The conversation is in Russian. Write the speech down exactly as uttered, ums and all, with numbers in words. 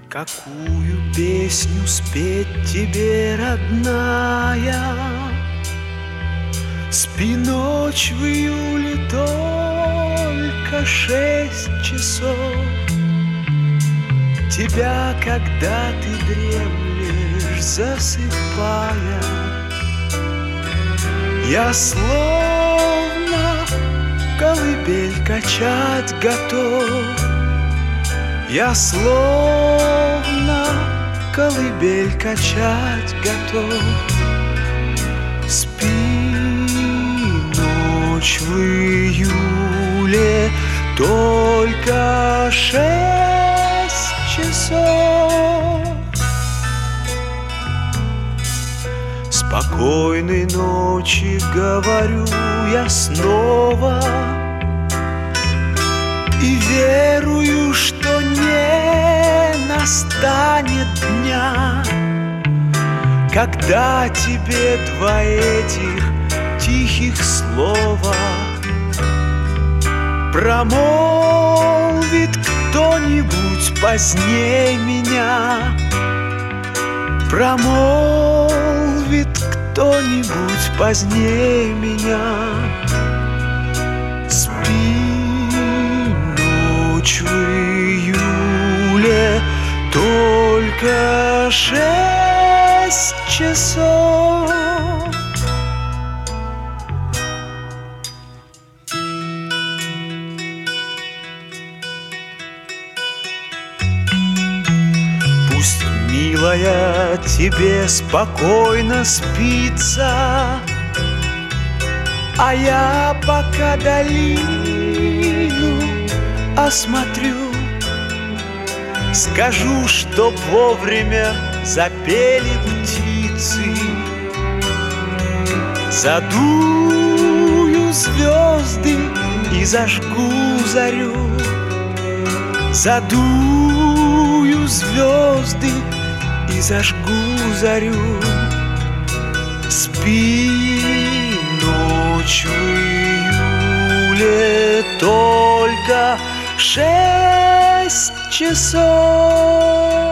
Какую песню спеть тебе, родная? Спи ночь в июле только шесть часов. Тебя, когда ты дремлешь, засыпая, я словно колыбель качать готов. Я словно колыбель качать готов. Спи ночь в июле только шесть часов. Спокойной ночи, говорю я снова, и верую, что не настанет дня, когда тебе два этих тихих слова промолвит кто-нибудь позднее меня. Промолвит кто-нибудь позднее меня. Спи ночь в июле только шесть часов. Пусть, милая, тебе спокойно спится, а я пока долину осмотрю. Скажу, чтоб вовремя запели птицы. Задую звезды и зажгу зарю. Задую звезды и зажгу зарю. Спи ночь в июле только шесть часов.